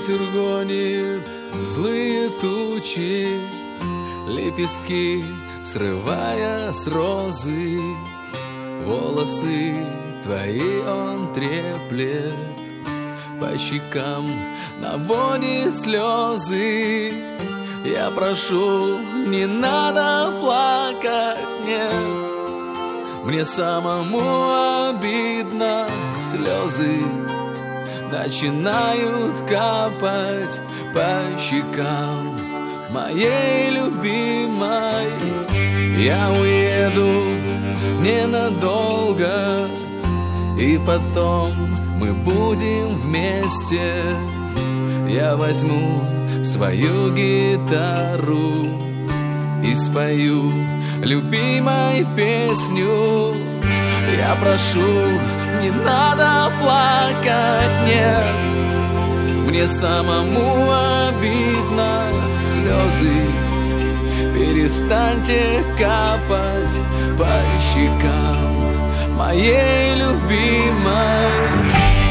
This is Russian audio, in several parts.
Ветер гонит злые тучи, лепестки срывая с розы. Волосы твои он треплет, по щекам наводит слезы. Я прошу, не надо плакать, нет. Мне самому обидно, слезы начинают капать по щекам моей любимой. Я уеду ненадолго, и потом мы будем вместе. Я возьму свою гитару и спою любимой песню. Я прошу, не надо плакать, нет. Мне самому обидно, слезы перестаньте капать по щекам моей любимой.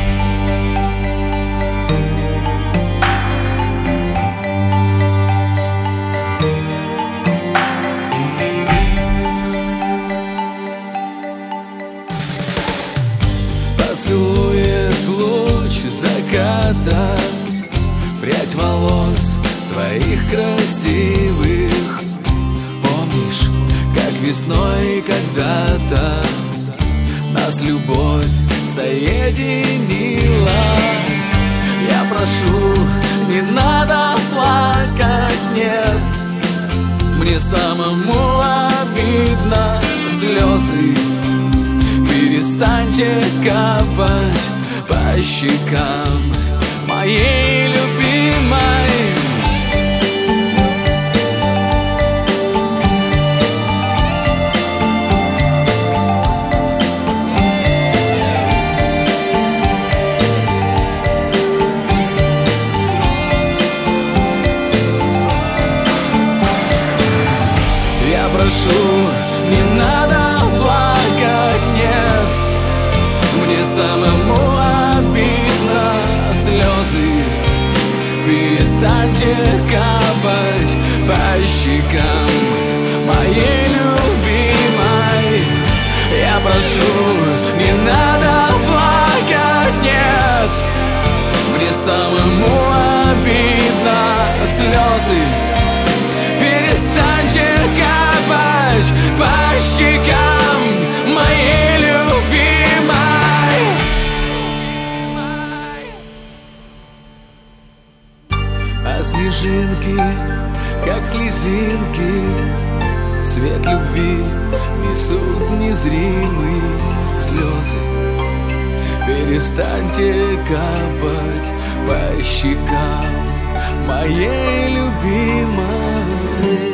Поцелует луч заката прядь волос твоих красивых. Помнишь, как весной когда-то нас любовь соединила? Я прошу, не надо плакать, нет. Мне самому обидно, слезы перестаньте капать по щекам моей любимой. Я прошу, не надо плакать, нет. Мне самому обидно, слезы перестаньте капать по щекам моей любимой. Я прошу, не надо плакать, нет. Мне самому обидно, слезы перестаньте капать по щекам моей любимой. А снежинки, как слезинки, свет любви несут незримые слезы. Перестаньте капать по щекам моей любимой.